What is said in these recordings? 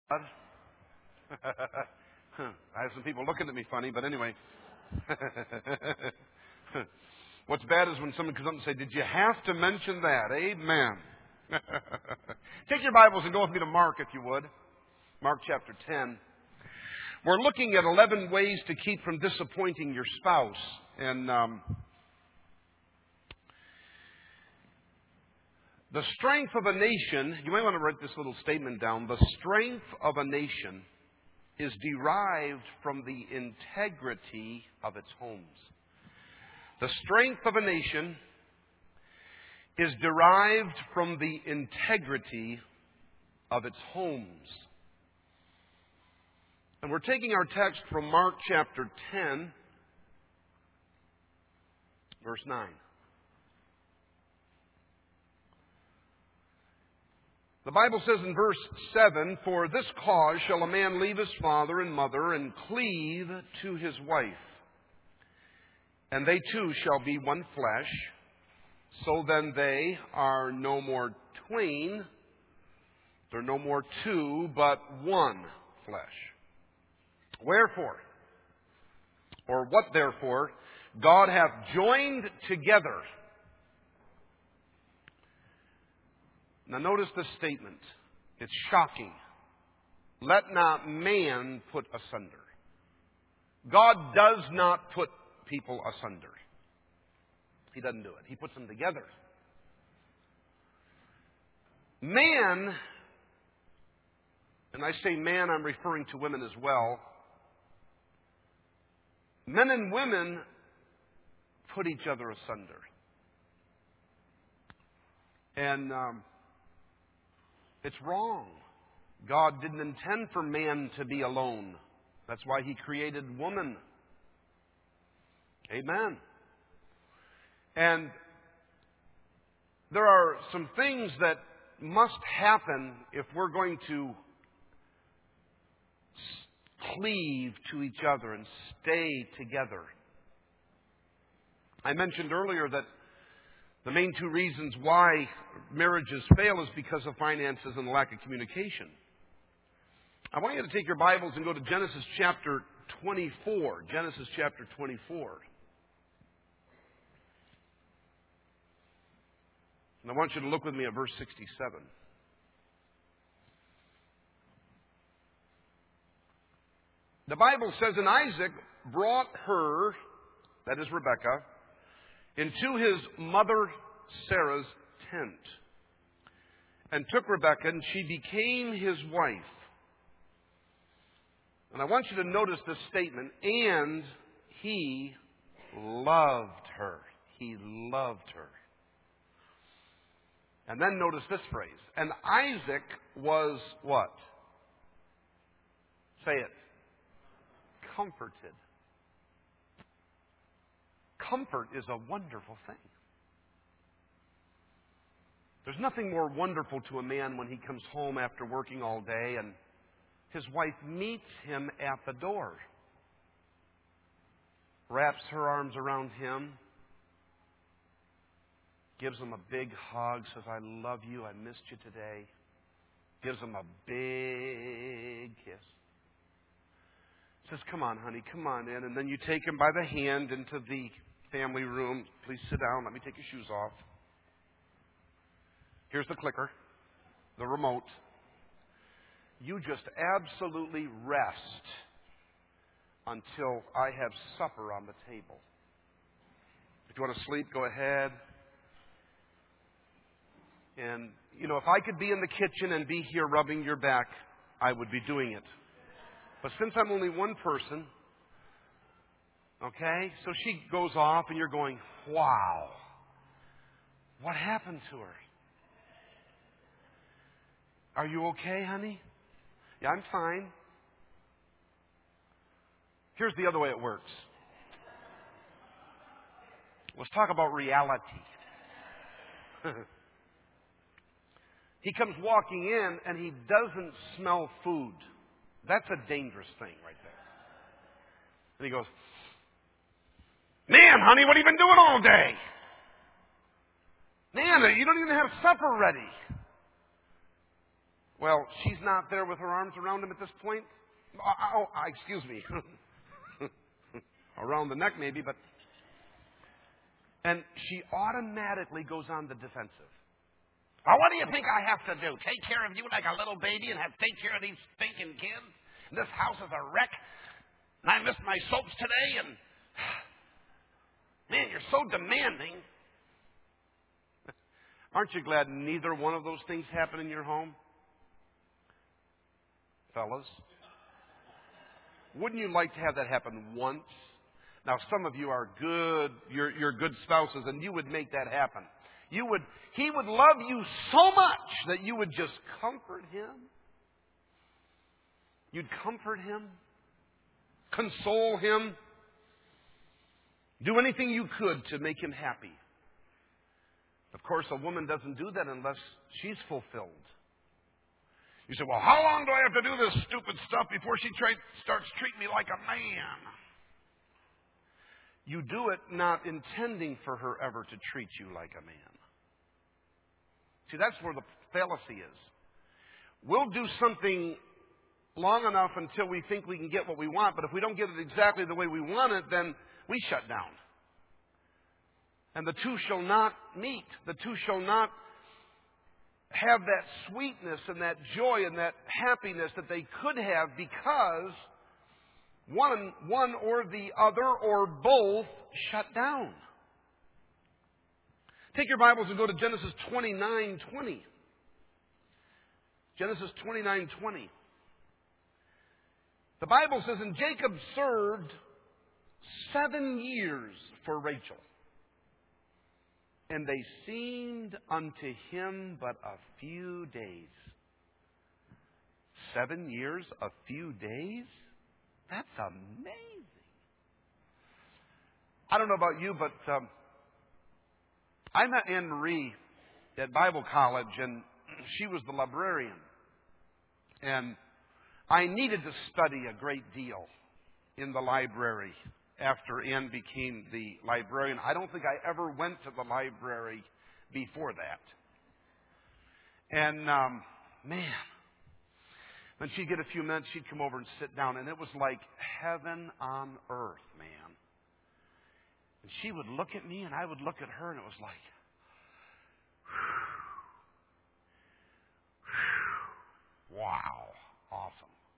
I have some people looking at me funny, but anyway. What's bad is when someone comes up and says, "Did you have to mention that?" Amen. Take your Bibles and go with me to Mark, if you would. Mark chapter 10. We're looking at 11 ways to keep from disappointing your spouse. And the strength of a nation, you might want to write this little statement down. The strength of a nation is derived from the integrity of its homes. The strength of a nation is derived from the integrity of its homes. And we're taking our text from Mark chapter 10, verse 9. The Bible says in verse 7, "For this cause shall a man leave his father and mother and cleave to his wife, and they two shall be one flesh. So then they are no more twain, they're no more two, but one flesh. Wherefore, or what therefore, God hath joined together." Now notice this statement. It's shocking. "Let not man put asunder." God does not put people asunder. He doesn't do it. He puts them together. Man, and I say man, I'm referring to women as well. Men and women put each other asunder. And it's wrong. God didn't intend for man to be alone. That's why He created woman. Amen. And there are some things that must happen if we're going to cleave to each other and stay together. I mentioned earlier that the main two reasons why marriages fail is because of finances and the lack of communication. I want you to take your Bibles and go to Genesis chapter 24. Genesis chapter 24. And I want you to look with me at verse 67. The Bible says, "And Isaac brought her," that is Rebekah, "into his mother Sarah's tent, and took Rebekah, and she became his wife." And I want you to notice this statement, "and he loved her." He loved her. And then notice this phrase, "And Isaac was" what? Say it. Comforted. Comfort is a wonderful thing. There's nothing more wonderful to a man when he comes home after working all day and his wife meets him at the door, wraps her arms around him, gives him a big hug, says, "I love you, I missed you today," gives him a big kiss. Says, "Come on, honey, come on in." And then you take him by the hand into the family room. "Please sit down. Let me take your shoes off. Here's the clicker, the remote. You just absolutely rest until I have supper on the table. If you want to sleep, go ahead." And, if I could be in the kitchen and be here rubbing your back, I would be doing it. But since I'm only one person, okay, so she goes off and you're going, "Wow, what happened to her? Are you okay, honey?" "Yeah, I'm fine." Here's the other way it works. Let's talk about reality. He comes walking in and he doesn't smell food. That's a dangerous thing right there. And he goes, "Man, honey, what have you been doing all day? Man, you don't even have supper ready." Well, she's not there with her arms around him at this point. Excuse me. Around the neck maybe, but... And she automatically goes on the defensive. Well, what do you think I have to do? Take care of you like a little baby and take care of these stinking kids? And this house is a wreck. And I missed my soaps today. And man, you're so demanding. Aren't you glad neither one of those things happen in your home? Fellas? Wouldn't you like to have that happen once? Now, some of you are good, you're good spouses, and you would make that happen. He would love you so much that you would just comfort him. You'd comfort him, console him, do anything you could to make him happy. Of course, a woman doesn't do that unless she's fulfilled. You say, well, how long do I have to do this stupid stuff before she starts treating me like a man? You do it not intending for her ever to treat you like a man. See, that's where the fallacy is. We'll do something long enough until we think we can get what we want, but if we don't get it exactly the way we want it, then we shut down. And the two shall not meet. The two shall not have that sweetness and that joy and that happiness that they could have because one or the other or both shut down. Take your Bibles and go to Genesis 29:20. Genesis 29:20. The Bible says, and Jacob served 7 years for Rachel. And they seemed unto him but a few days. 7 years, a few days? That's amazing. I don't know about you, but I met Anne Marie at Bible college, and she was the librarian. And I needed to study a great deal in the library after Anne became the librarian. I don't think I ever went to the library before that. And, man, when she'd get a few minutes, she'd come over and sit down, and it was like heaven on earth, man. And she would look at me, and I would look at her, and it was like, wow, awesome.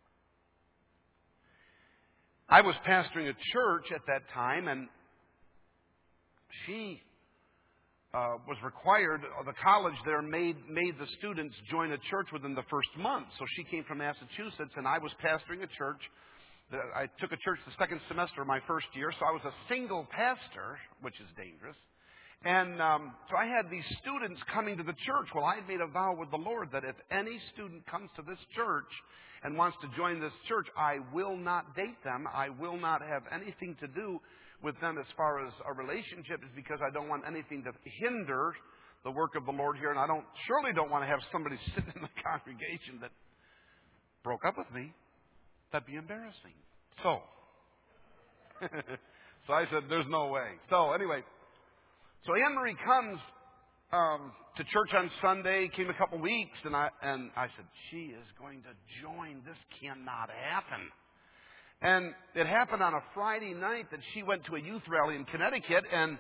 I was pastoring a church at that time, and she was required, the college there made the students join a church within the first month. So she came from Massachusetts, and I was pastoring a church. I took a church the second semester of my first year, so I was a single pastor, which is dangerous. And so I had these students coming to the church. Well, I had made a vow with the Lord that if any student comes to this church and wants to join this church, I will not date them. I will not have anything to do with them as far as a relationship, is because I don't want anything to hinder the work of the Lord here. And I surely don't want to have somebody sit in the congregation that broke up with me. That'd be embarrassing. So I said, there's no way. So anyway, so Anne Marie comes to church on Sunday, came a couple weeks, and I said, she is going to join. This cannot happen. And it happened on a Friday night that she went to a youth rally in Connecticut, and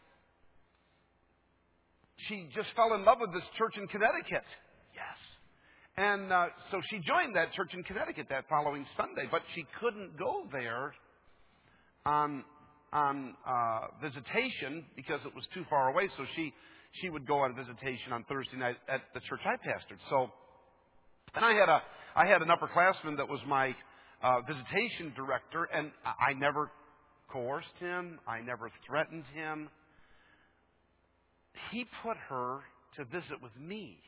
she just fell in love with this church in Connecticut. Yes. And so she joined that church in Connecticut that following Sunday, but she couldn't go there on visitation because it was too far away. So she would go on visitation on Thursday night at the church I pastored. So, and I had an upperclassman that was my visitation director, and I never coerced him. I never threatened him. He put her to visit with me.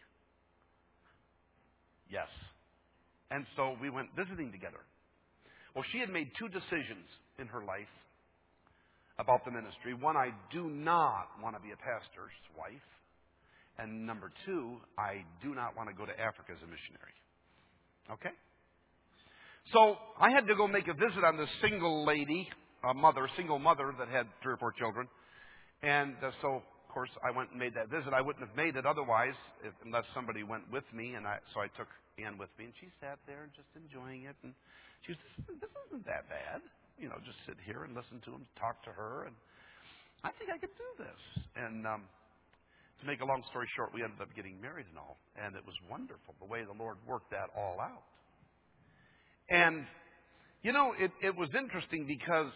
Yes. And so we went visiting together. Well, she had made 2 decisions in her life about the ministry. One, I do not want to be a pastor's wife. And number 2, I do not want to go to Africa as a missionary. Okay? So I had to go make a visit on this single lady, single mother that had 3 or 4 children. And so of course, I went and made that visit. I wouldn't have made it otherwise unless somebody went with me. So I took Ann with me, and she sat there just enjoying it. And she was, this isn't that bad. Just sit here and listen to him, talk to her. And I think I could do this. And to make a long story short, we ended up getting married and all. And it was wonderful, the way the Lord worked that all out. And, it was interesting because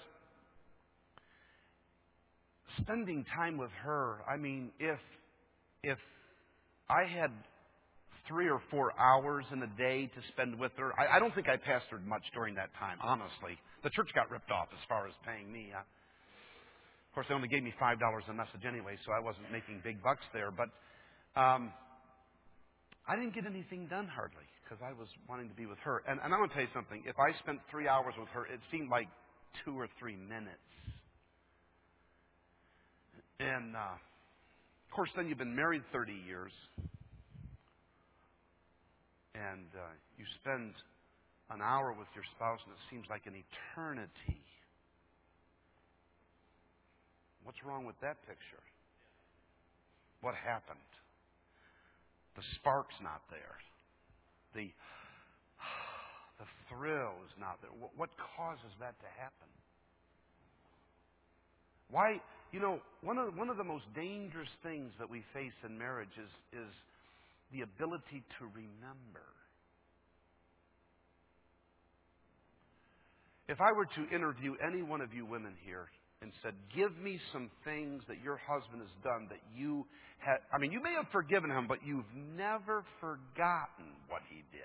spending time with her, if I had 3 or 4 hours in a day to spend with her, I don't think I pastored much during that time, honestly. The church got ripped off as far as paying me. Of course, they only gave me $5 a message anyway, so I wasn't making big bucks there. But I didn't get anything done hardly because I was wanting to be with her. And I'm going to tell you something. If I spent 3 hours with her, it seemed like 2 or 3 minutes. And, of course, then you've been married 30 years. And you spend an hour with your spouse, and it seems like an eternity. What's wrong with that picture? What happened? The spark's not there. The thrill is not there. What causes that to happen? Why? One of the most dangerous things that we face in marriage is the ability to remember. If I were to interview any one of you women here and said, give me some things that your husband has done that you had, you may have forgiven him, but you've never forgotten what he did.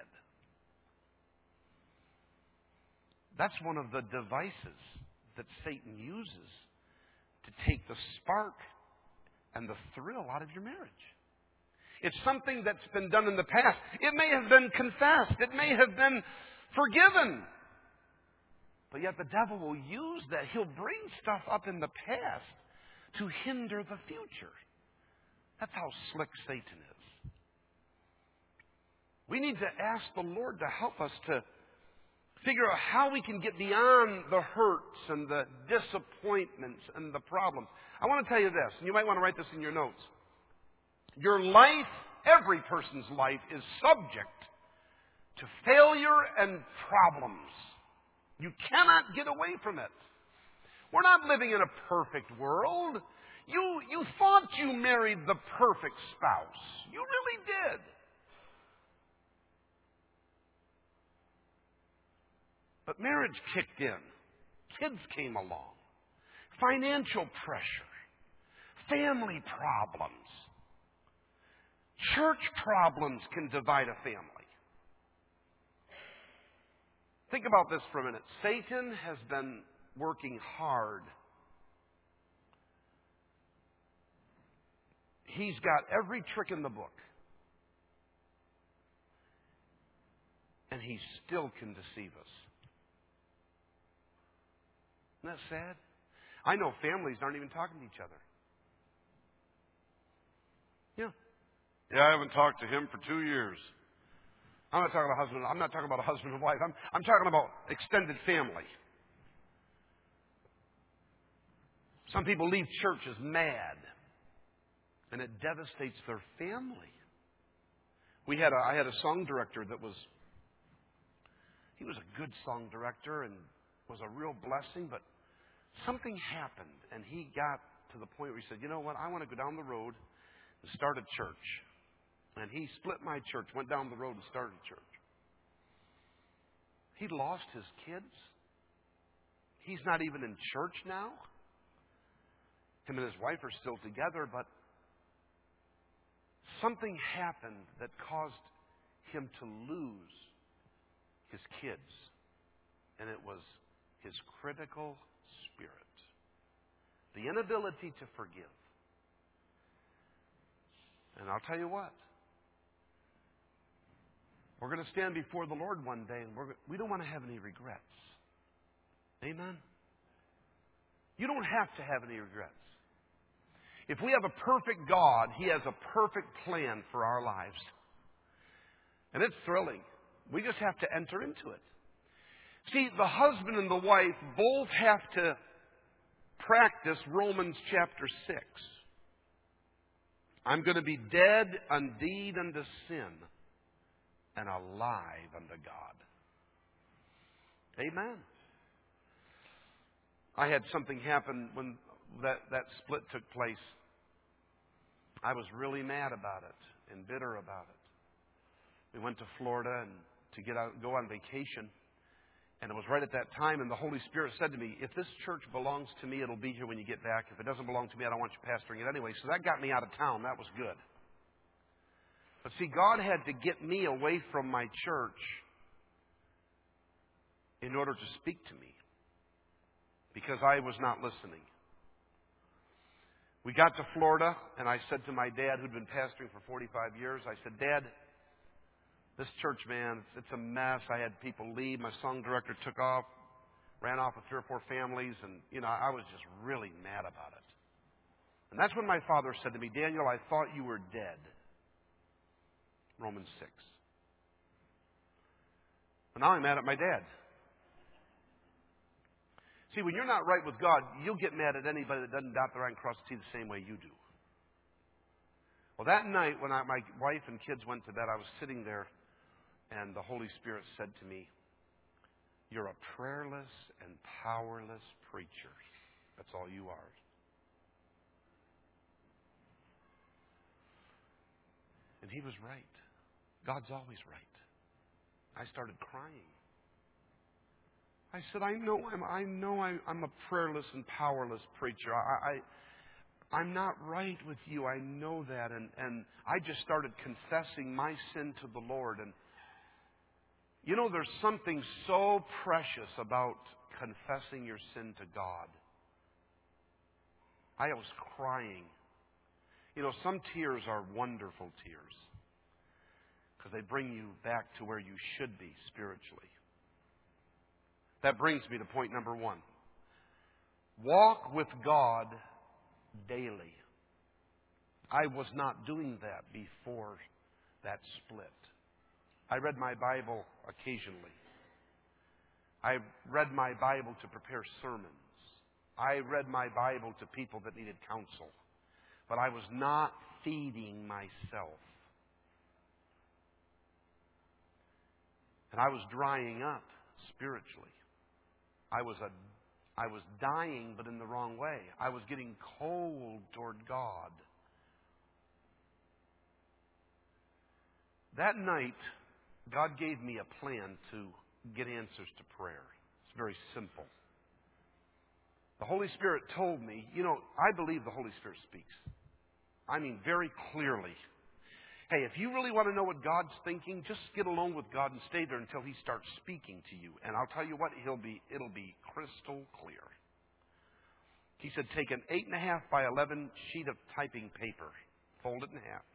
That's one of the devices that Satan uses to take the spark and the thrill out of your marriage. It's something that's been done in the past. It may have been confessed. It may have been forgiven. But yet the devil will use that. He'll bring stuff up in the past to hinder the future. That's how slick Satan is. We need to ask the Lord to help us to figure out how we can get beyond the hurts and the disappointments and the problems. I want to tell you this, and you might want to write this in your notes. Your life, every person's life, is subject to failure and problems. You cannot get away from it. We're not living in a perfect world. You thought you married the perfect spouse. You really did. But marriage kicked in. Kids came along. Financial pressure. Family problems. Church problems can divide a family. Think about this for a minute. Satan has been working hard. He's got every trick in the book. And he still can deceive us. Isn't that sad? I know families aren't even talking to each other. Yeah, I haven't talked to him for 2 years. I'm not talking about a husband and wife. I'm talking about extended family. Some people leave churches mad, and it devastates their family. I had a song director he was a good song director and was a real blessing, but something happened, and he got to the point where he said, you know what, I want to go down the road and start a church. And he split my church, went down the road and started a church. He lost his kids. He's not even in church now. Him and his wife are still together, but something happened that caused him to lose his kids. And it was his critical spirit. The inability to forgive. And I'll tell you what. We're going to stand before the Lord one day, and we don't want to have any regrets. Amen? You don't have to have any regrets. If we have a perfect God, He has a perfect plan for our lives. And it's thrilling. We just have to enter into it. See, the husband and the wife both have to practice Romans chapter 6. I'm going to be dead indeed unto sin and alive unto God. Amen. I had something happen when that split took place. I was really mad about it and bitter about it. We went to Florida and go on vacation. And it was right at that time, and the Holy Spirit said to me, if this church belongs to me, it'll be here when you get back. If it doesn't belong to me, I don't want you pastoring it anyway. So that got me out of town. That was good. But see, God had to get me away from my church in order to speak to me, because I was not listening. We got to Florida, and I said to my dad, who'd been pastoring for 45 years, I said, Dad, this church, man, it's a mess. I had people leave. My song director took off, ran off with 3 or 4 families, and, I was just really mad about it. And that's when my father said to me, Daniel, I thought you were dead. Romans 6. But now I'm mad at my dad. See, when you're not right with God, you'll get mad at anybody that doesn't dot the I and cross the T the same way you do. Well, that night when my wife and kids went to bed, I was sitting there, and the Holy Spirit said to me, you're a prayerless and powerless preacher. That's all you are. And He was right. God's always right. I started crying. I said, I know I'm a prayerless and powerless preacher. I'm not right with you. I know that. And I just started confessing my sin to the Lord. And there's something so precious about confessing your sin to God. I was crying. Some tears are wonderful tears because they bring you back to where you should be spiritually. That brings me to point number 1. Walk with God daily. I was not doing that before that split. I read my Bible occasionally. I read my Bible to prepare sermons. I read my Bible to people that needed counsel. But I was not feeding myself. And I was drying up spiritually. I was dying, but in the wrong way. I was getting cold toward God. That night, God gave me a plan to get answers to prayer. It's very simple. The Holy Spirit told me, I believe the Holy Spirit speaks. I mean, very clearly. Hey, if you really want to know what God's thinking, just get alone with God and stay there until He starts speaking to you. And I'll tell you what, it'll be crystal clear. He said, take an 8.5 by 11 sheet of typing paper, fold it in half,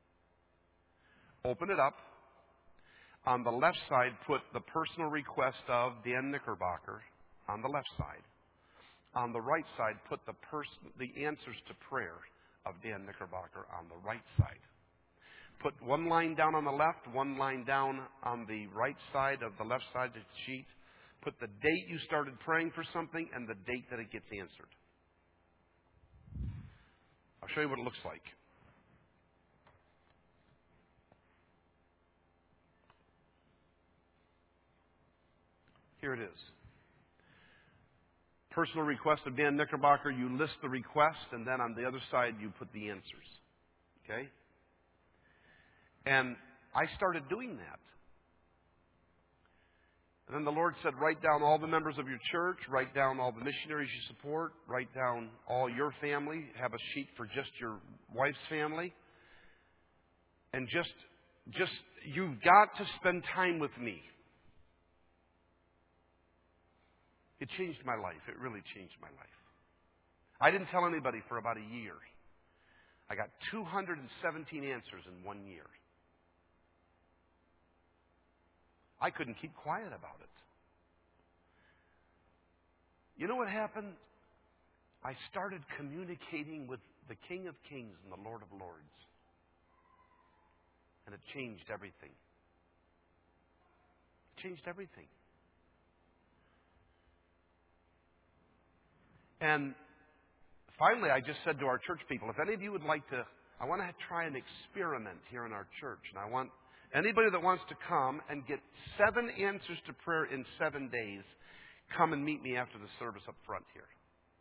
open it up. On the left side, put the personal request of Dan Knickerbocker on the left side. On the right side, put the answers to prayer of Dan Knickerbocker on the right side. Put one line down on the left, one line down on the right side of the left side of the sheet. Put the date you started praying for something and the date that it gets answered. I'll show you what it looks like. Here it is. Personal request of Dan Knickerbocker. You list the request, and then on the other side you put the answers. Okay? And I started doing that. And then the Lord said, write down all the members of your church, write down all the missionaries you support, write down all your family, have a sheet for just your wife's family. And just you've got to spend time with me. It changed my life. It really changed my life. I didn't tell anybody for about a year. I got 217 answers in 1 year. I couldn't keep quiet about it. You know what happened? I started communicating with the King of Kings and the Lord of Lords. And it changed everything. It changed everything. And finally, I just said to our church people, if any of you would like to I want to try an experiment here in our church. And I want anybody that wants to come and get 7 answers to prayer in 7 days, come and meet me after the service up front here.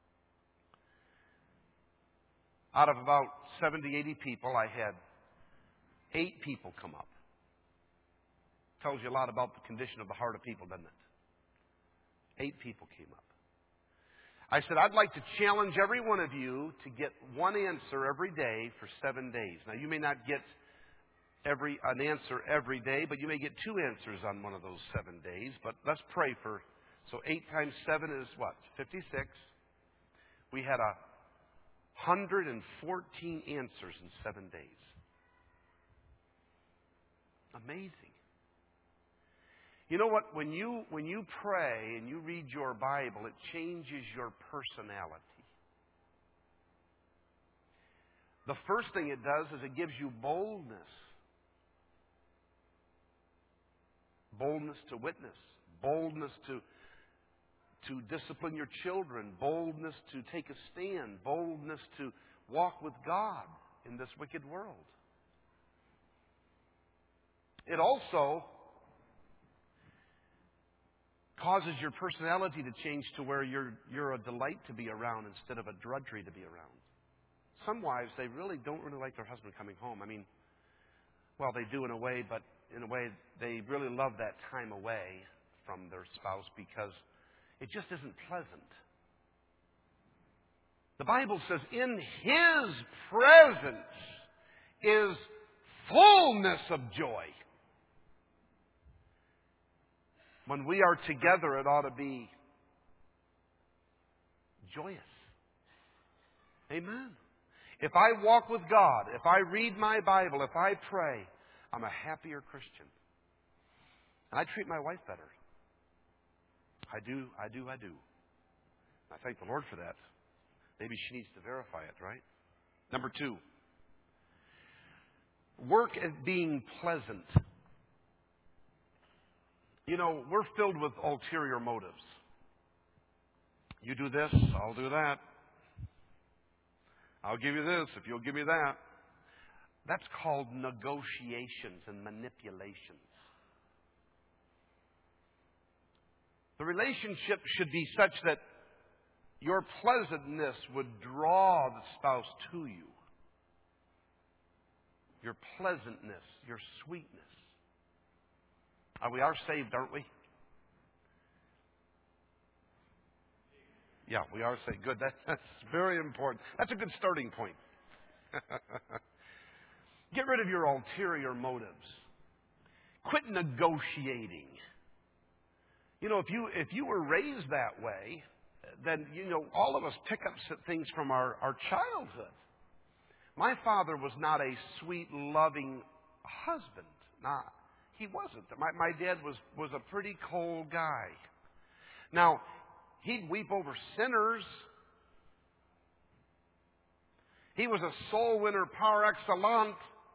Out of about 70, 80 people, I had 8 people come up. Tells you a lot about the condition of the heart of people, doesn't it? 8 people came up. I said, I'd like to challenge every one of you to get 1 answer every day for 7 days. Now, you may not get an answer every day, but you may get 2 answers on one of those 7 days. But let's pray for. So 8 times 7 is what? 56. We had 114 answers in 7 days. Amazing. You know what? When you pray and you read your Bible, it changes your personality. The first thing it does is it gives you boldness. Boldness to witness. Boldness to discipline your children. Boldness to take a stand. Boldness to walk with God in this wicked world. It also causes your personality to change to where you're a delight to be around instead of a drudgery to be around. Some wives, they don't really like their husband coming home. I mean, well, they do in a way, but in a way they really love that time away from their spouse because it just isn't pleasant. The Bible says, in His presence is fullness of joy. When we are together, it ought to be joyous. Amen. If I walk with God, if I read my Bible, if I pray, I'm a happier Christian. And I treat my wife better. I do. I thank the Lord for that. Maybe she needs to verify it, right? Number 2. Work at being pleasant. You know, we're filled with ulterior motives. You do this, I'll do that. I'll give you this if you'll give me that. That's called negotiations and manipulations. The relationship should be such that your pleasantness would draw the spouse to you. Your pleasantness, your sweetness. We are saved, aren't we? Yeah, we are saved. Good. That's very important. That's a good starting point. Get rid of your ulterior motives. Quit negotiating. You know, if you were raised that way, then, you know, all of us pick up things from our childhood. My father was not a sweet, loving husband. He wasn't. My dad was a pretty cold guy. Now, he'd weep over sinners. He was a soul winner par excellence.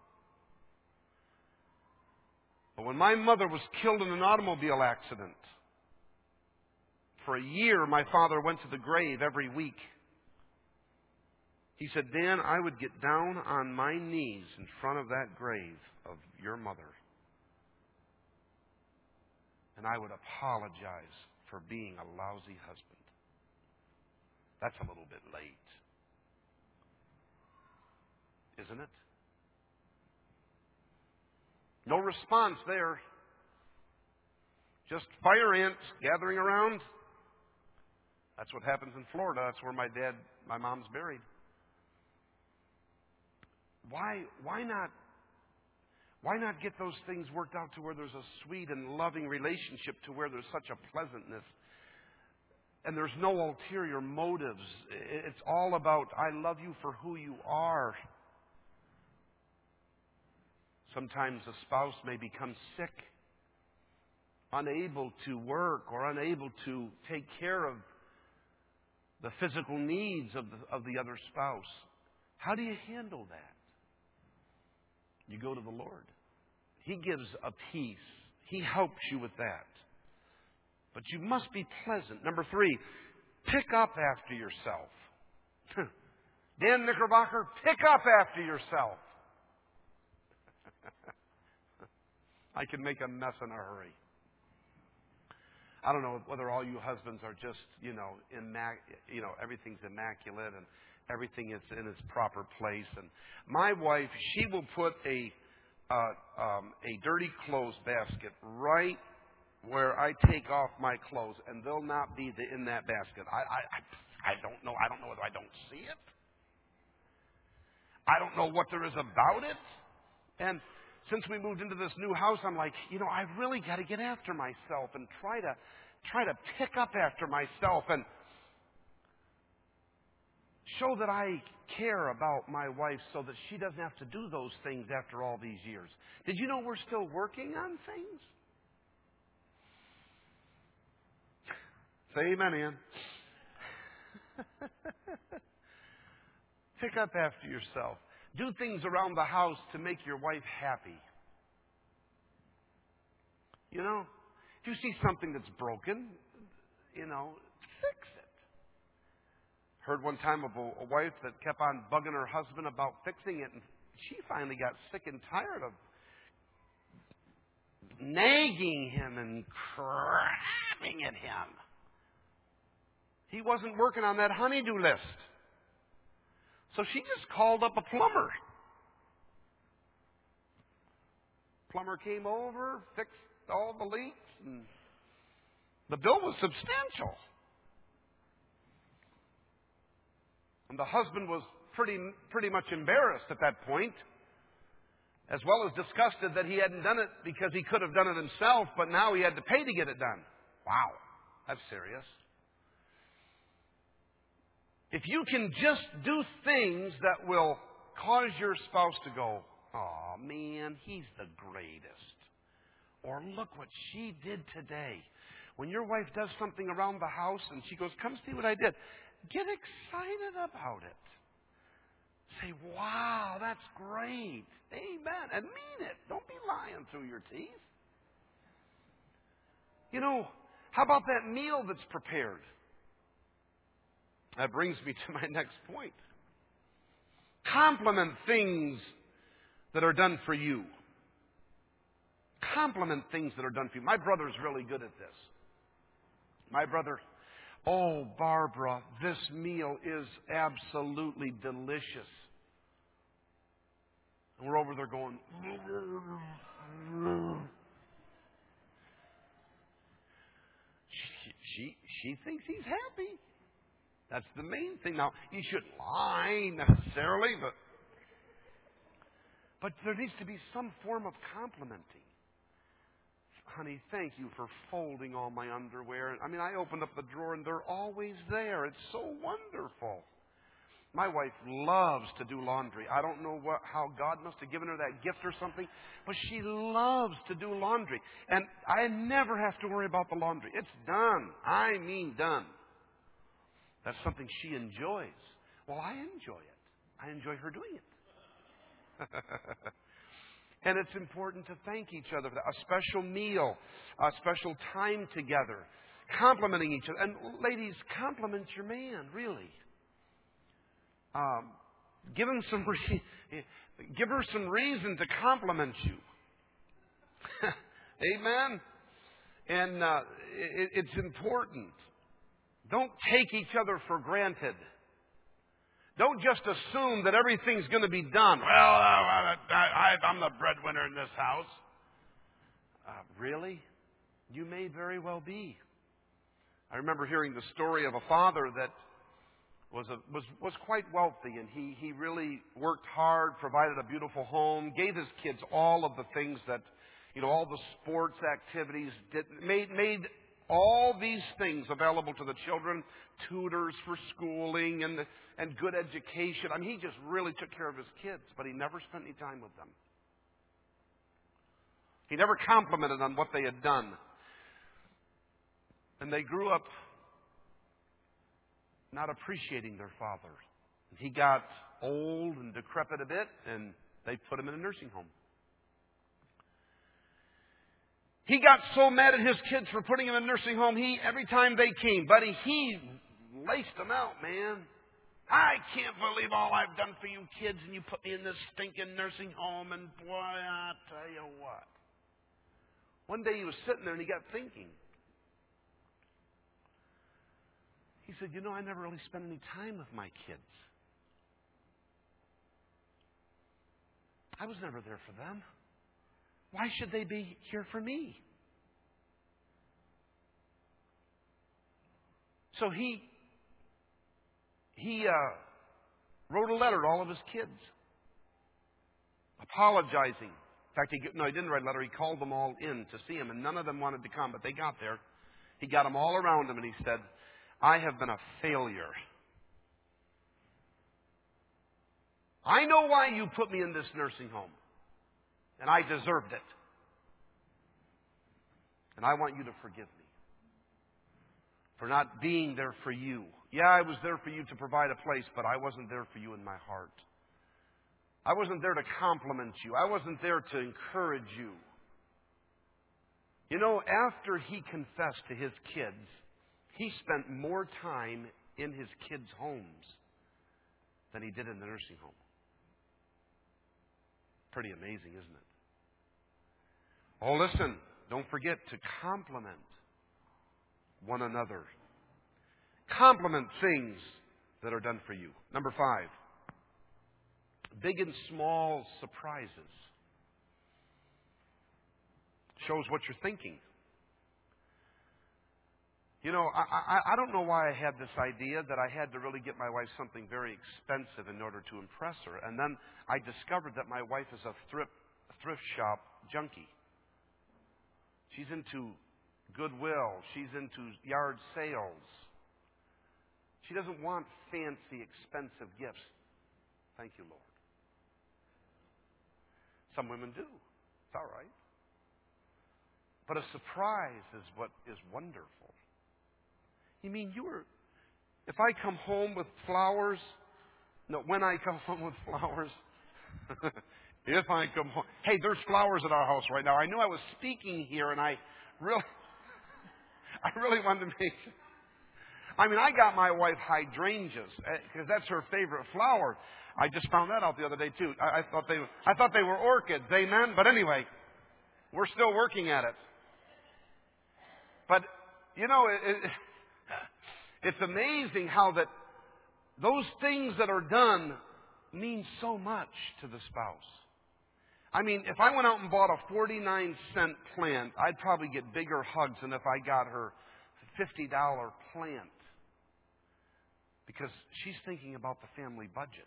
But when my mother was killed in an automobile accident, for a year my father went to the grave every week. He said, Dan, I would get down on my knees in front of that grave of your mother. And I would apologize for being a lousy husband. That's a little bit late. Isn't it? No response there. Just fire ants gathering around. That's what happens in Florida. That's where my mom's buried. Why not get those things worked out to where there's a sweet and loving relationship, to where there's such a pleasantness and there's no ulterior motives? It's all about, I love you for who you are. Sometimes a spouse may become sick, unable to work or unable to take care of the physical needs of the other spouse. How do you handle that? You go to the Lord. He gives a peace. He helps you with that. But you must be pleasant. Number 3, pick up after yourself. Dan Knickerbocker, pick up after yourself. I can make a mess in a hurry. I don't know whether all you husbands are just, everything's immaculate and everything is in its proper place. And my wife, she will put a dirty clothes basket right where I take off my clothes, and they'll not be in that basket. I don't know. I don't know whether I don't see it. I don't know what there is about it. And since we moved into this new house, I'm like, I really got to get after myself and try to pick up after myself and show that I care about my wife so that she doesn't have to do those things after all these years. Did you know we're still working on things? Say amen, Ann. Pick up after yourself. Do things around the house to make your wife happy. If you see something that's broken, fix it. Heard one time of a wife that kept on bugging her husband about fixing it, and she finally got sick and tired of nagging him and crabbing at him. He wasn't working on that honey-do list. So she just called up a plumber. Plumber came over, fixed all the leaks, and the bill was substantial. And the husband was pretty much embarrassed at that point, as well as disgusted that he hadn't done it because he could have done it himself, but now he had to pay to get it done. Wow, that's serious. If you can just do things that will cause your spouse to go, "Oh, man, he's the greatest." Or, "Look what she did today." When your wife does something around the house and she goes, "Come see what I did," get excited about it. Say, "Wow, that's great. Amen." And mean it. Don't be lying through your teeth. How about that meal that's prepared? That brings me to my next point. Compliment things that are done for you. Compliment things that are done for you. My brother's really good at this. My brother, "Oh, Barbara, this meal is absolutely delicious." And we're over there going, She thinks he's happy. That's the main thing. Now, you shouldn't lie necessarily, but there needs to be some form of complimenting. "Honey, thank you for folding all my underwear." I opened up the drawer and they're always there. It's so wonderful. My wife loves to do laundry. I don't know how God must have given her that gift or something, but she loves to do laundry. And I never have to worry about the laundry. It's done. I mean done. That's something she enjoys. Well, I enjoy it. I enjoy her doing it. And it's important to thank each other for that. A special meal, a special time together, complimenting each other. And ladies, compliment your man, really. Give her some reason to compliment you. Amen? And it's important. Don't take each other for granted. Don't just assume that everything's going to be done. "Well, I'm the breadwinner in this house." Really? You may very well be. I remember hearing the story of a father that was quite wealthy, and he really worked hard, provided a beautiful home, gave his kids all of the things that, all the sports activities, made all these things available to the children, tutors for schooling and good education. He just really took care of his kids, but he never spent any time with them. He never complimented on what they had done. And they grew up not appreciating their father. He got old and decrepit a bit, and they put him in a nursing home. He got so mad at his kids for putting him in a nursing home, every time they came, buddy, he laced them out, man. I can't believe all I've done for you kids, and you put me in this stinking nursing home, and boy, I'll tell you what. One day he was sitting there and he got thinking. He said, I never really spent any time with my kids. I was never there for them. Why should they be here for me? So he wrote a letter to all of his kids, apologizing. In fact, he didn't write a letter. He called them all in to see him, and none of them wanted to come, but they got there. He got them all around him, and he said, I have been a failure. I know why you put me in this nursing home, and I deserved it. And I want you to forgive me for not being there for you. Yeah, I was there for you to provide a place, but I wasn't there for you in my heart. I wasn't there to compliment you. I wasn't there to encourage you. After he confessed to his kids, he spent more time in his kids' homes than he did in the nursing home. Pretty amazing, isn't it? Oh, listen, don't forget to compliment one another. Compliment things that are done for you. Number 5, big and small surprises. Shows what you're thinking. I don't know why I had this idea that I had to really get my wife something very expensive in order to impress her. And then I discovered that my wife is a thrift shop junkie. She's into Goodwill. She's into yard sales. She doesn't want fancy, expensive gifts. Thank you, Lord. Some women do. It's all right. But a surprise is what is wonderful. You mean if I come home with flowers, when I come home with flowers, if I come home, hey, there's flowers at our house right now. I knew I was speaking here, and I really wanted to make. I got my wife hydrangeas because that's her favorite flower. I just found that out the other day too. I thought they were orchids, amen. But anyway, we're still working at it. But it's amazing how that those things that are done mean so much to the spouse. If I went out and bought a 49-cent plant, I'd probably get bigger hugs than if I got her $50 plant. Because she's thinking about the family budget.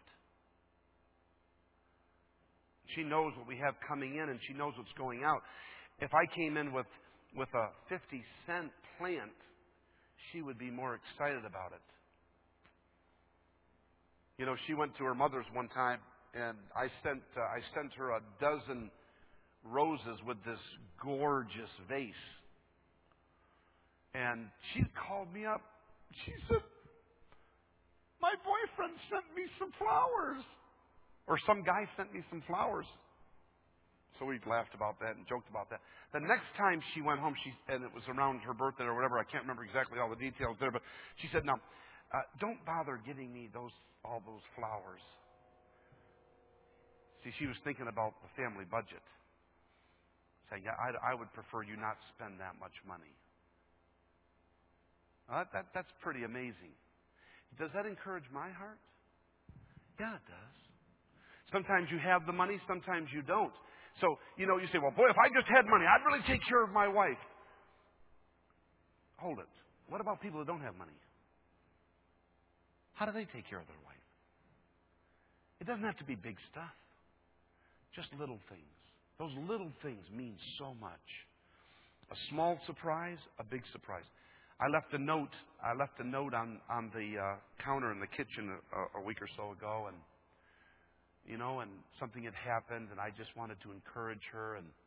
She knows what we have coming in, and she knows what's going out. If I came in with a 50-cent plant, she would be more excited about it. She went to her mother's one time, and I sent her a dozen roses with this gorgeous vase. And she called me up. She said, my boyfriend sent me some flowers. Or some guy sent me some flowers. So we laughed about that and joked about that. The next time she went home, and it was around her birthday or whatever, I can't remember exactly all the details there, but she said, "Now, don't bother giving me all those flowers." See, she was thinking about the family budget. Saying, "Yeah, I would prefer you not spend that much money." That's pretty amazing. Does that encourage my heart? Yeah, it does. Sometimes you have the money, sometimes you don't. So, you say, well, boy, if I just had money, I'd really take care of my wife. Hold it. What about people that don't have money? How do they take care of their wife? It doesn't have to be big stuff. Just little things. Those little things mean so much. A small surprise, a big surprise. I left a note on the counter in the kitchen a week or so ago, and something had happened, and I just wanted to encourage her, and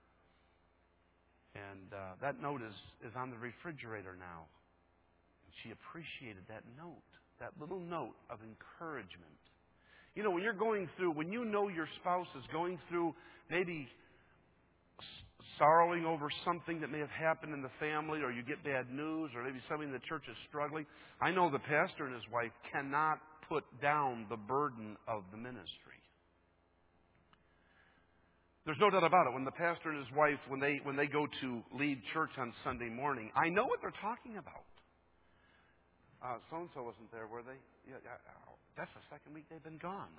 that note is on the refrigerator now. And she appreciated that note, that little note of encouragement. When you're going through, when your spouse is going through maybe sorrowing over something that may have happened in the family, or you get bad news, or maybe something the church is struggling. I know the pastor and his wife cannot put down the burden of the ministry. There's no doubt about it. When the pastor and his wife, when they go to lead church on Sunday morning, I know what they're talking about. So-and-so wasn't there, were they? Yeah, that's the second week they've been gone.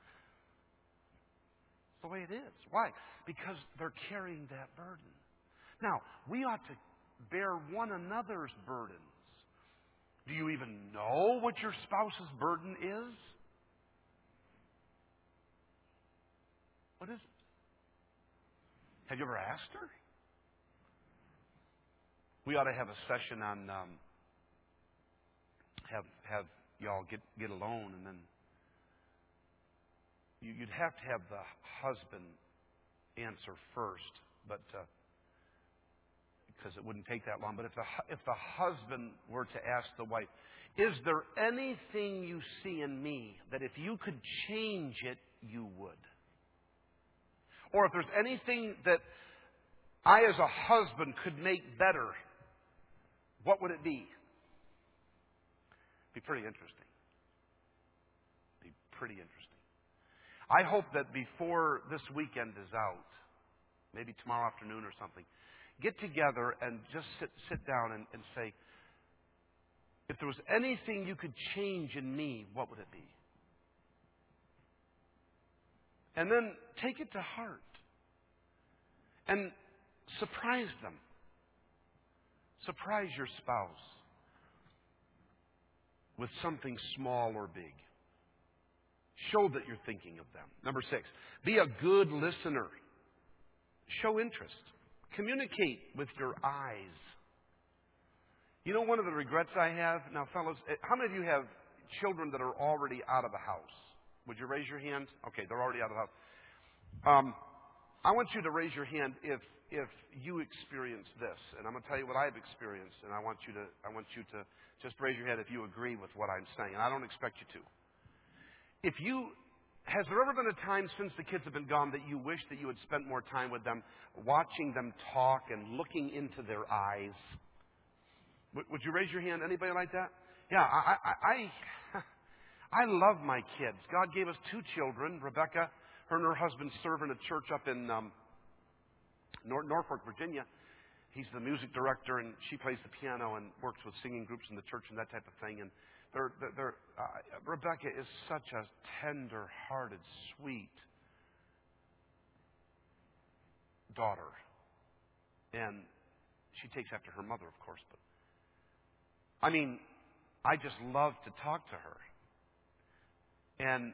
It's the way it is. Why? Because they're carrying that burden. Now, we ought to bear one another's burdens. Do you even know what your spouse's burden is? What is it? Have you ever asked her? We ought to have a session on have y'all get alone, and then you'd have to have the husband answer first, but because it wouldn't take that long. But if the husband were to ask the wife, "Is there anything you see in me that if you could change it, you would?" Or if there's anything that I as a husband could make better, what would it be? Be pretty interesting. Be pretty interesting. I hope that before this weekend is out, maybe tomorrow afternoon or something, get together and just sit down and say, if there was anything you could change in me, what would it be? And then take it to heart. And surprise them. Surprise your spouse with something small or big. Show that you're thinking of them. Number 6, be a good listener. Show interest. Communicate with your eyes. You know, one of the regrets I have, now fellows, how many of you have children that are already out of the house? Would you raise your hand? Okay, they're already out of the house. I want you to raise your hand if you experience this, and I'm going to tell you what I've experienced, and I want you to just raise your hand if you agree with what I'm saying, and I don't expect you to. Has there ever been a time since the kids have been gone that you wish that you had spent more time with them, watching them talk and looking into their eyes? Would you raise your hand? Anybody like that? Yeah, I love my kids. God gave us 2 children. Rebecca, her and her husband serve in a church up in Norfolk, Virginia. He's the music director, and she plays the piano and works with singing groups in the church and that type of thing. And Rebecca is such a tender-hearted, sweet daughter. And she takes after her mother, of course. But I mean, I just love to talk to her. And,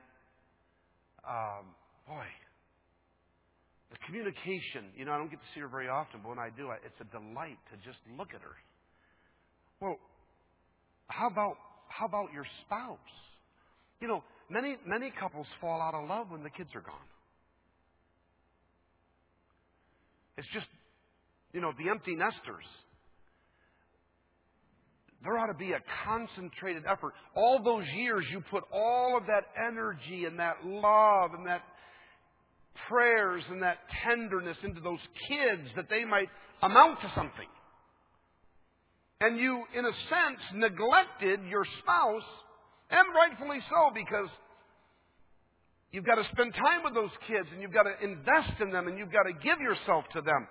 boy, the communication, I don't get to see her very often, but when I do, it's a delight to just look at her. Well, how about your spouse? Many couples fall out of love when the kids are gone. It's just, the empty nesters. There ought to be a concentrated effort. All those years you put all of that energy and that love and that prayers and that tenderness into those kids that they might amount to something. And you, in a sense, neglected your spouse, and rightfully so, because you've got to spend time with those kids and you've got to invest in them and you've got to give yourself to them.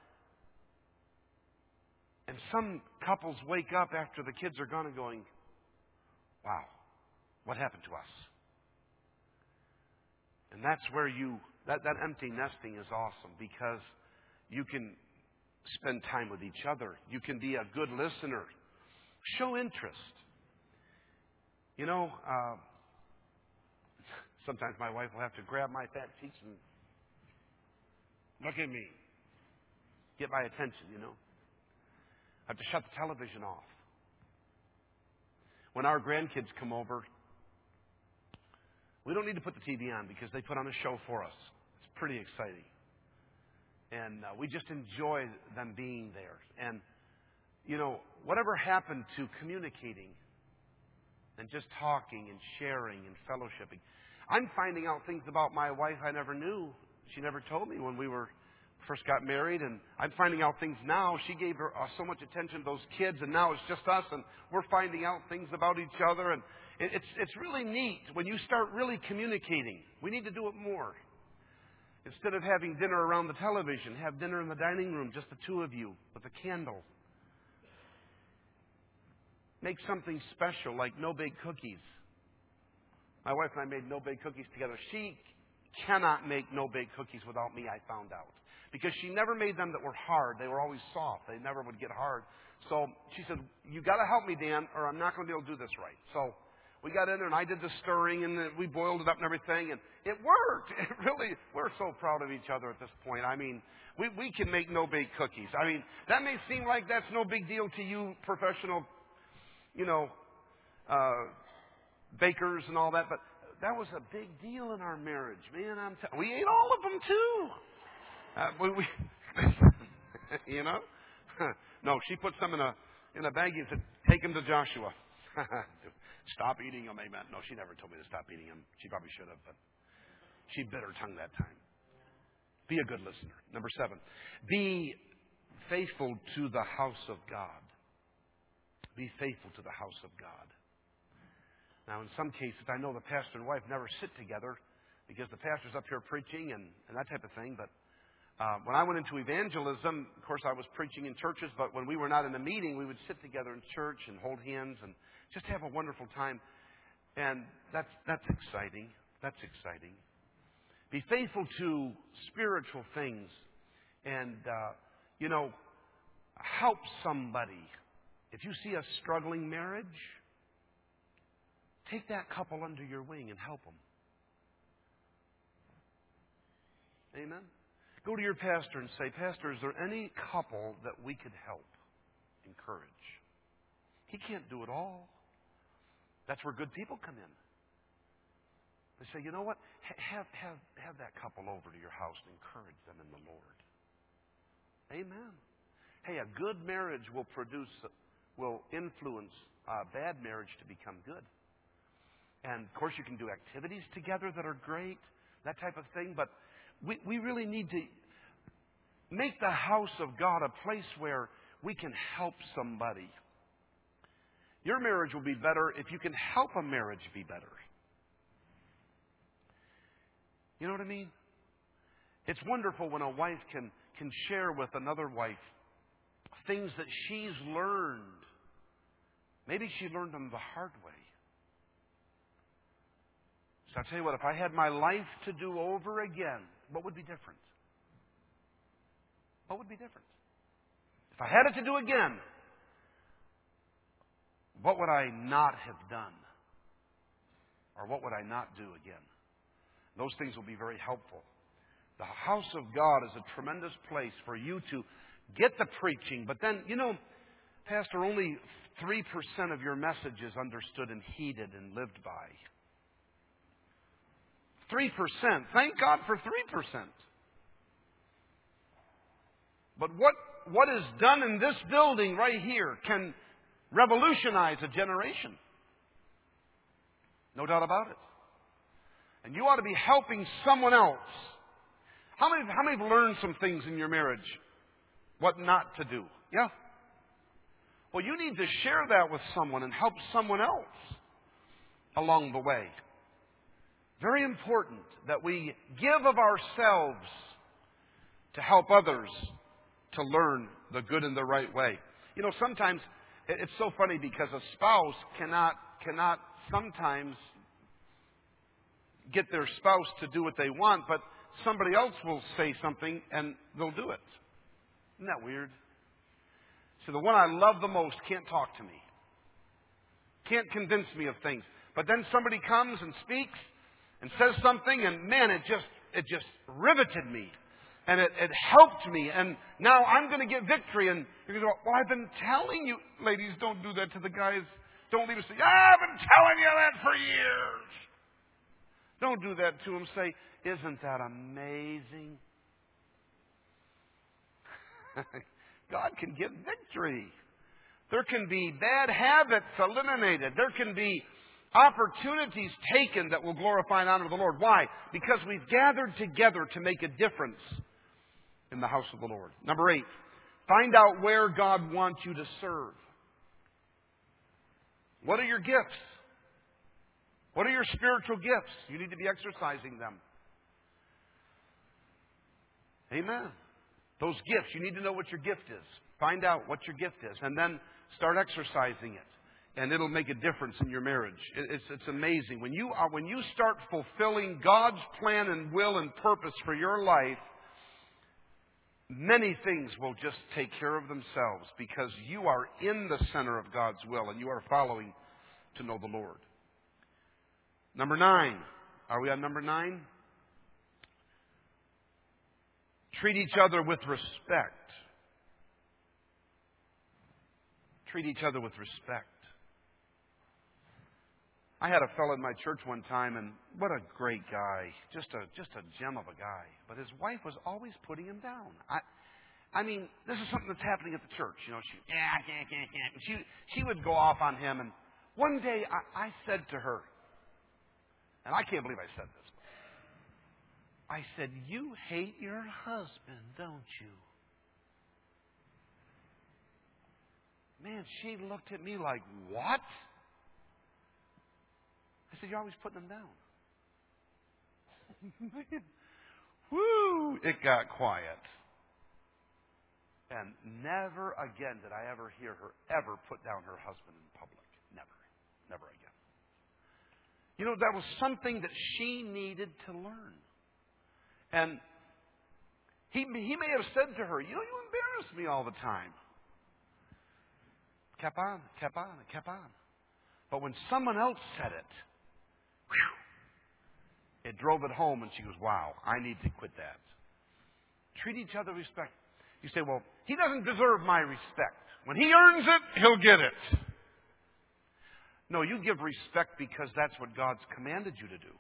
And some couples wake up after the kids are gone and going, wow, what happened to us? And that's where that empty nesting is awesome, because you can spend time with each other. You can be a good listener. Show interest. Sometimes my wife will have to grab my fat cheeks and look at me. Get my attention, I have to shut the television off. When our grandkids come over, we don't need to put the TV on because they put on a show for us. It's pretty exciting. And we just enjoy them being there. And, whatever happened to communicating and just talking and sharing and fellowshipping. I'm finding out things about my wife I never knew. She never told me when we were first got married, and I'm finding out things now. She gave her so much attention to those kids, and now it's just us, and we're finding out things about each other. And it's really neat when you start really communicating. We need to do it more. Instead of having dinner around the television, have dinner in the dining room, just the two of you, with a candle. Make something special, like no-bake cookies. My wife and I made no-bake cookies together. She cannot make no-bake cookies without me, I found out. Because she never made them that were hard. They were always soft. They never would get hard. So she said, you got to help me, Dan, or I'm not going to be able to do this right. So we got in there, and I did the stirring, and we boiled it up and everything, and it worked. It really, we're so proud of each other at this point. I mean, we can make no-bake cookies. I mean, that may seem like that's no big deal to you professional, bakers and all that, but that was a big deal in our marriage, man. We ate all of them too. No, she put some in a baggie and said, "Take them to Joshua." Stop eating them, amen. No, she never told me to stop eating them. She probably should have, but she bit her tongue that time. Be a good listener. Number 7, be faithful to the house of God. Be faithful to the house of God. Now, in some cases, I know the pastor and wife never sit together because the pastor's up here preaching and that type of thing. But when I went into evangelism, of course, I was preaching in churches. But when we were not in a meeting, we would sit together in church and hold hands and just have a wonderful time. And that's exciting. That's exciting. Be faithful to spiritual things and, help somebody. If you see a struggling marriage, take that couple under your wing and help them. Amen? Go to your pastor and say, "Pastor, is there any couple that we could help, encourage?" He can't do it all. That's where good people come in. They say, "You know what? Have that couple over to your house and encourage them in the Lord." Amen. Hey, a good marriage will influence a bad marriage to become good. And, of course, you can do activities together that are great, that type of thing. But we really need to make the house of God a place where we can help somebody. Your marriage will be better if you can help a marriage be better. You know what I mean? It's wonderful when a wife can share with another wife things that she's learned. Maybe she learned them the hard way. So I'll tell you what, if I had my life to do over again, what would be different? What would be different? If I had it to do again, what would I not have done? Or what would I not do again? Those things will be very helpful. The house of God is a tremendous place for you to get the preaching. But then, Pastor, only 3% of your message is understood and heeded and lived by. 3%. Thank God for 3%. But what is done in this building right here can revolutionize a generation. No doubt about it. And you ought to be helping someone else. How many have learned some things in your marriage? What not to do? Yeah. Well, you need to share that with someone and help someone else along the way. Very important that we give of ourselves to help others to learn the good and the right way. Sometimes it's so funny because a spouse cannot sometimes get their spouse to do what they want, but somebody else will say something and they'll do it. Isn't that weird? So the one I love the most can't talk to me. Can't convince me of things. But then somebody comes and speaks and says something, and man, it just riveted me. And it helped me. And now I'm going to get victory. And you're going to go, "Well, I've been telling you." Ladies, don't do that to the guys. Don't leave us say, "I've been telling you that for years." Don't do that to them. Say, "Isn't that amazing?" God can give victory. There can be bad habits eliminated. There can be opportunities taken that will glorify and honor the Lord. Why? Because we've gathered together to make a difference in the house of the Lord. Number 8, find out where God wants you to serve. What are your gifts? What are your spiritual gifts? You need to be exercising them. Amen. Those gifts, you need to know what your gift is. Find out what your gift is, and then start exercising it. And it'll make a difference in your marriage. It's amazing. When you start fulfilling God's plan and will and purpose for your life, many things will just take care of themselves because you are in the center of God's will and you are following to know the Lord. Number 9. Are we on number 9? Treat each other with respect. Treat each other with respect. I had a fellow in my church one time, and what a great guy. Just a gem of a guy. But his wife was always putting him down. I mean, this is something that's happening at the church. You know, she would go off on him. And one day I said to her, and I can't believe I said this. I said, "You hate your husband, don't you?" Man, she looked at me like, "What?" I said, "You're always putting them down." Woo! It got quiet. And never again did I ever hear her ever put down her husband in public. Never. Never again. You know, that was something that she needed to learn. And he may have said to her, "You know, you embarrass me all the time." Kept on, kept on, and kept on. But when someone else said it, it drove it home, and she goes, "Wow, I need to quit that." Treat each other with respect. You say, "Well, he doesn't deserve my respect. When he earns it, he'll get it." No, you give respect because that's what God's commanded you to do.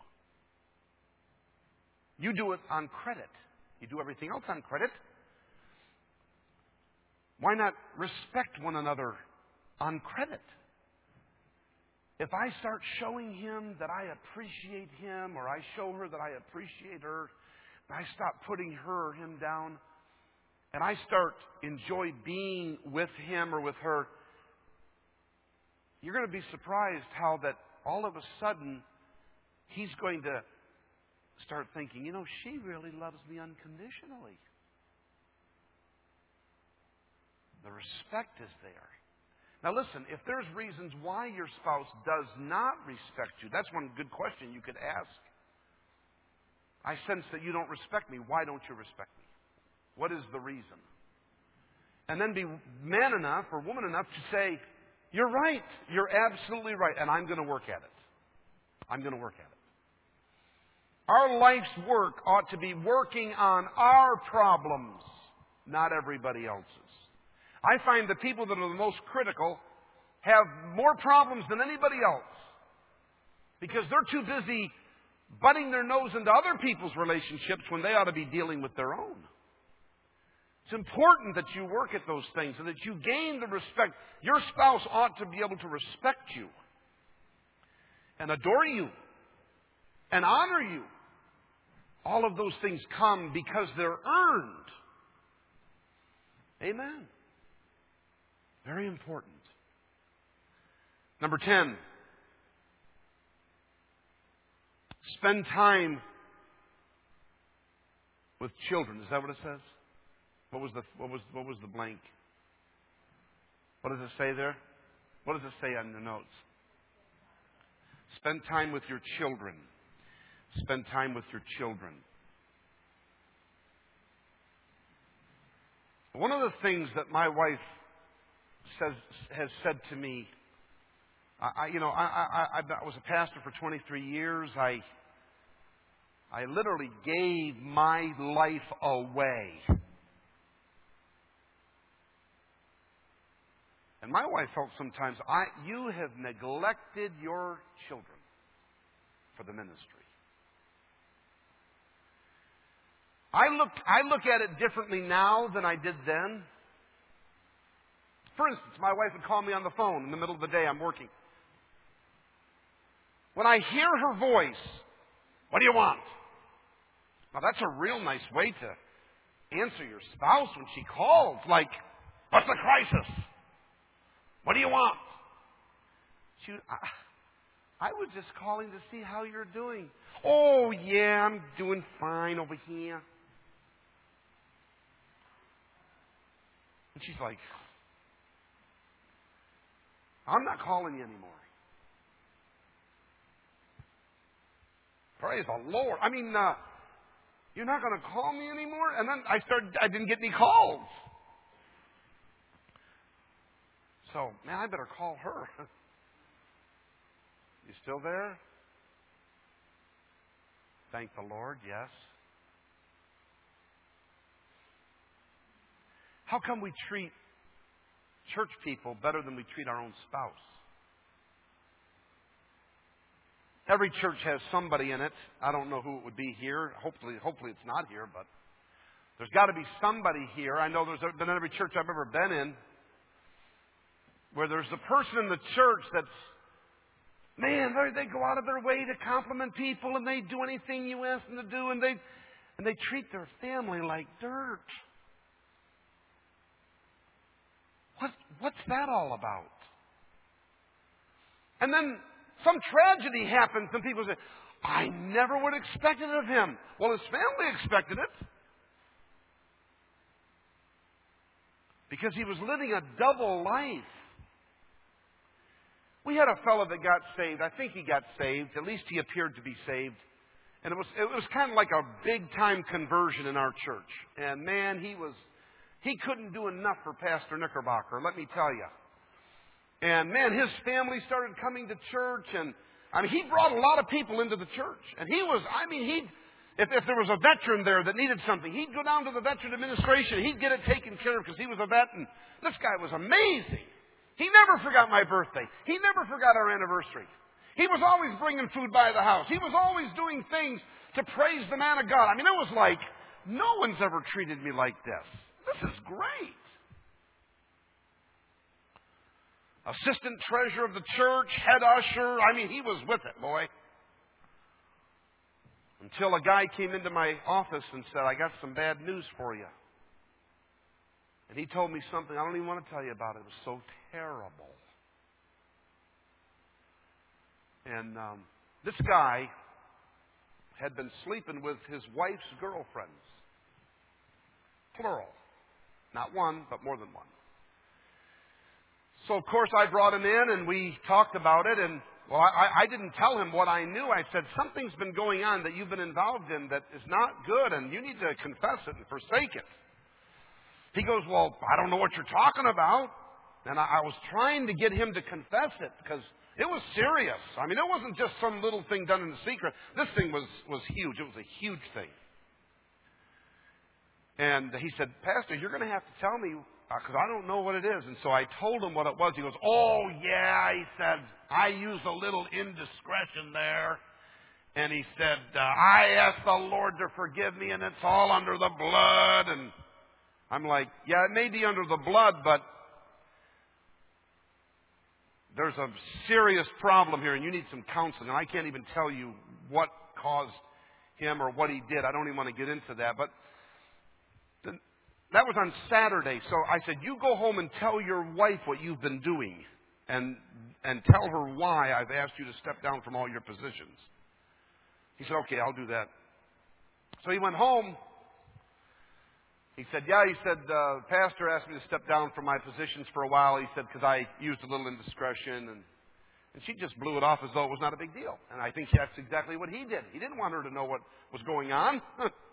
You do it on credit. You do everything else on credit. Why not respect one another on credit? If I start showing him that I appreciate him, or I show her that I appreciate her, and I stop putting her or him down, and I start enjoy being with him or with her, you're going to be surprised how that all of a sudden he's going to start thinking, "You know, she really loves me unconditionally." The respect is there. Now listen, if there's reasons why your spouse does not respect you, that's one good question you could ask. "I sense that you don't respect me. Why don't you respect me? What is the reason?" And then be man enough or woman enough to say, "You're right. You're absolutely right. And I'm going to work at it. I'm going to work at it." Our life's work ought to be working on our problems, not everybody else's. I find the people that are the most critical have more problems than anybody else because they're too busy butting their nose into other people's relationships when they ought to be dealing with their own. It's important that you work at those things and that you gain the respect. Your spouse ought to be able to respect you and adore you and honor you. All of those things come because they're earned. Amen. Very important. Number 10. Spend time with children. Is that what it says? What was the blank? What does it say there? What does it say on the notes? Spend time with your children. Spend time with your children. One of the things that my wife has said to me, I was a pastor for 23 years. I literally gave my life away. And my wife felt sometimes, you have neglected your children for the ministry. I look at it differently now than I did then. For instance, my wife would call me on the phone in the middle of the day. I'm working. When I hear her voice, "What do you want?" Now, that's a real nice way answer your spouse when she calls. Like, what's the crisis? What do you want? I was just calling to see how you're doing. Oh, yeah, I'm doing fine over here. And she's like, I'm not calling you anymore. Praise the Lord. I mean, you're not going to call me anymore? And then I didn't get any calls. So, man, I better call her. You still there? Thank the Lord, yes. How come we treat church people better than we treat our own spouse? Every church has somebody in it. I don't know who it would be here. Hopefully it's not here, but there's got to be somebody here. I know there's been every church I've ever been in where there's a person in the church that's, man, they go out of their way to compliment people, and they do anything you ask them to do, and they treat their family like dirt. What's that all about? And then some tragedy happens, and people say, I never would have expected it of him. Well, his family expected it. Because he was living a double life. We had a fellow that got saved. I think he got saved. At least he appeared to be saved. And it was kind of like a big-time conversion in our church. And man, he couldn't do enough for Pastor Knickerbocker, let me tell you. And man, his family started coming to church, and I mean, he brought a lot of people into the church. And if there was a veteran there that needed something, he'd go down to the veteran administration. He'd get it taken care of because he was a vet. And this guy was amazing. He never forgot my birthday. He never forgot our anniversary. He was always bringing food by the house. He was always doing things to praise the man of God. I mean, it was like, no one's ever treated me like this. This is great. Assistant treasurer of the church, head usher. I mean, he was with it, boy. Until a guy came into my office and said, I got some bad news for you. And he told me something I don't even want to tell you about. It was so terrible. And this guy had been sleeping with his wife's girlfriends. Plural. Not one, but more than one. So, of course, I brought him in and we talked about it. And, well, I didn't tell him what I knew. I said, something's been going on that you've been involved in that is not good, and you need to confess it and forsake it. He goes, well, I don't know what you're talking about. And I was trying to get him to confess it because it was serious. I mean, it wasn't just some little thing done in secret. This thing was huge. It was a huge thing. And he said, Pastor, you're going to have to tell me because I don't know what it is. And so I told him what it was. He goes, oh, yeah. He said, I used a little indiscretion there. And he said, I asked the Lord to forgive me, and it's all under the blood. And I'm like, yeah, it may be under the blood, but there's a serious problem here, and you need some counseling. And I can't even tell you what caused him or what he did. I don't even want to get into that. But that was on Saturday. So I said, you go home and tell your wife what you've been doing and tell her why I've asked you to step down from all your positions. He said, okay, I'll do that. So he went home. He said, Pastor asked me to step down from my positions for a while. He said, because I used a little indiscretion. And she just blew it off as though it was not a big deal. And I think that's exactly what he did. He didn't want her to know what was going on.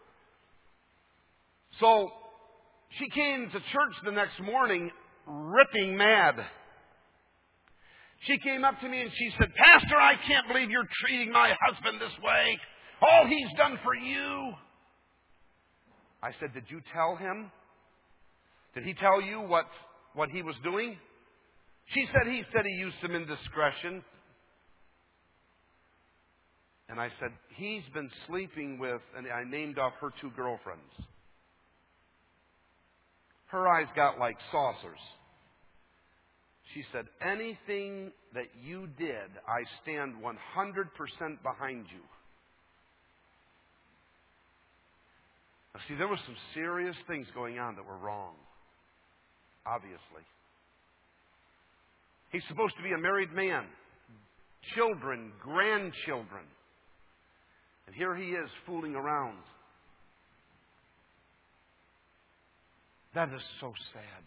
So she came to church the next morning ripping mad. She came up to me and she said, Pastor, I can't believe you're treating my husband this way. All he's done for you. I said, did you tell him? Did he tell you what he was doing? She said he used some indiscretion. And I said, he's been sleeping with, and I named off her 2 girlfriends. Her eyes got like saucers. She said, anything that you did, I stand 100% behind you. Now, see, there were some serious things going on that were wrong, obviously. He's supposed to be a married man, children, grandchildren. And here he is fooling around. That is so sad.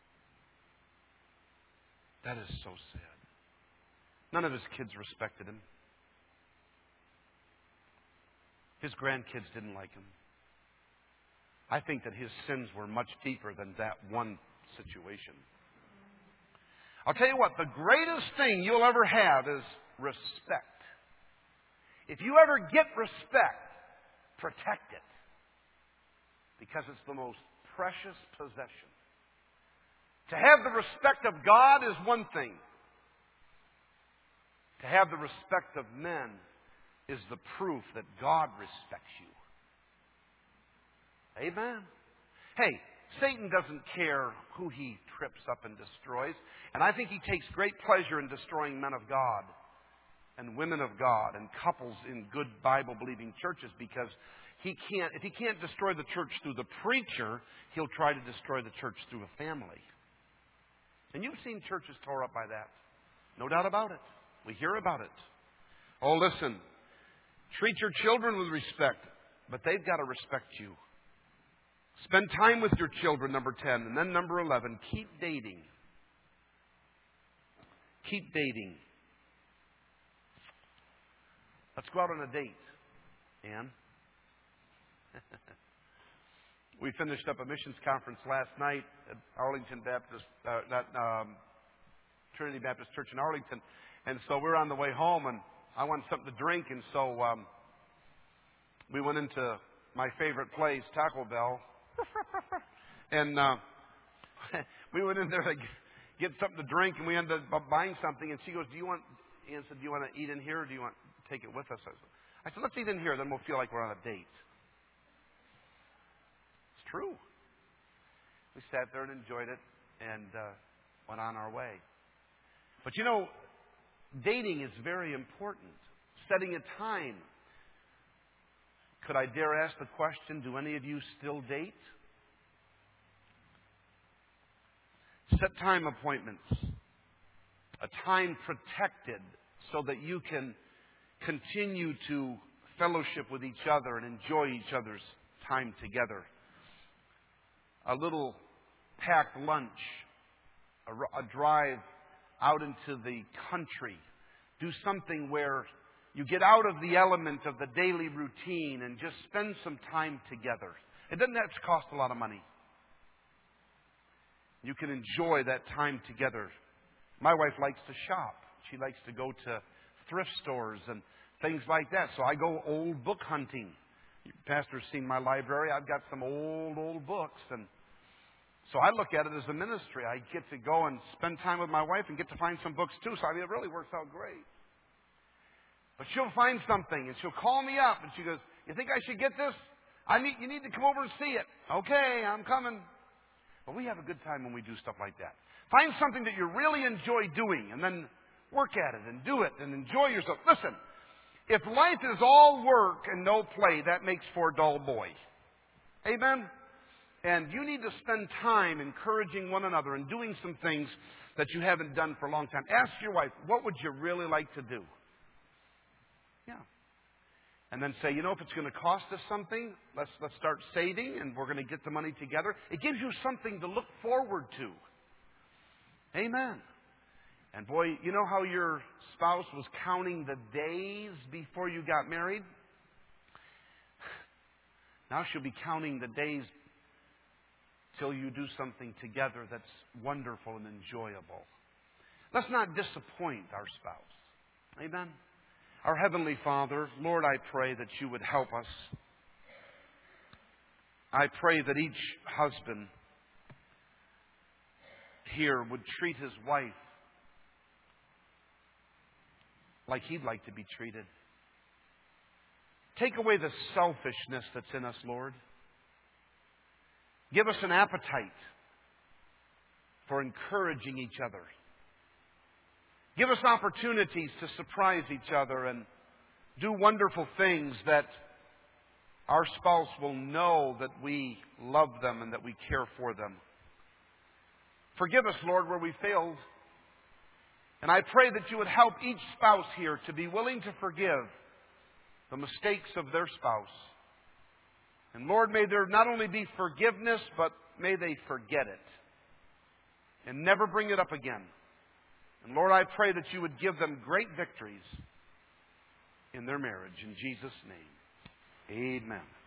That is so sad. None of his kids respected him. His grandkids didn't like him. I think that his sins were much deeper than that one situation. I'll tell you what, the greatest thing you'll ever have is respect. If you ever get respect, protect it. Because it's the most precious possession. To have the respect of God is one thing. To have the respect of men is the proof that God respects you. Amen. Hey, Satan doesn't care who he trips up and destroys. And I think he takes great pleasure in destroying men of God and women of God and couples in good Bible-believing churches, because if he can't destroy the church through the preacher, he'll try to destroy the church through a family. And you've seen churches tore up by that. No doubt about it. We hear about it. Oh, listen. Treat your children with respect, but they've got to respect you. Spend time with your children, number 10. And then number 11, keep dating. Keep dating. Let's go out on a date, Ann. We finished up a missions conference last night at Arlington Baptist, Trinity Baptist Church in Arlington. And so we're on the way home, and I wanted something to drink. And so we went into my favorite place, Taco Bell. And we went in there to get something to drink, and we ended up buying something. And she goes, Ann said, do you want to eat in here, or do you want to take it with us? I said, let's eat in here, then we'll feel like we're on a date. It's true. We sat there and enjoyed it and went on our way. But you know, dating is very important. Setting a time. Could I dare ask the question, do any of you still date? Set time appointments. A time protected so that you can continue to fellowship with each other and enjoy each other's time together. A little packed lunch. A drive out into the country. Do something where you get out of the element of the daily routine and just spend some time together. It doesn't have to cost a lot of money. You can enjoy that time together. My wife likes to shop. She likes to go to thrift stores and things like that. So I go old book hunting. Pastor's seen my library. I've got some old books. And so I look at it as a ministry. I get to go and spend time with my wife and get to find some books too. So I mean, it really works out great. But she'll find something, and she'll call me up, and she goes, you think I should get this? You need to come over and see it. Okay, I'm coming. But we have a good time when we do stuff like that. Find something that you really enjoy doing, and then work at it, and do it, and enjoy yourself. Listen, if life is all work and no play, that makes for a dull boy. Amen? And you need to spend time encouraging one another and doing some things that you haven't done for a long time. Ask your wife, what would you really like to do? Yeah. And then say, if it's going to cost us something, let's start saving, and we're going to get the money together. It gives you something to look forward to. Amen. And boy, you know how your spouse was counting the days before you got married? Now she'll be counting the days till you do something together that's wonderful and enjoyable. Let's not disappoint our spouse. Amen. Our Heavenly Father, Lord, I pray that you would help us. I pray that each husband here would treat his wife like he'd like to be treated. Take away the selfishness that's in us, Lord. Give us an appetite for encouraging each other. Give us opportunities to surprise each other and do wonderful things that our spouse will know that we love them and that we care for them. Forgive us, Lord, where we failed. And I pray that you would help each spouse here to be willing to forgive the mistakes of their spouse. And Lord, may there not only be forgiveness, but may they forget it and never bring it up again. And Lord, I pray that you would give them great victories in their marriage. In Jesus' name, amen.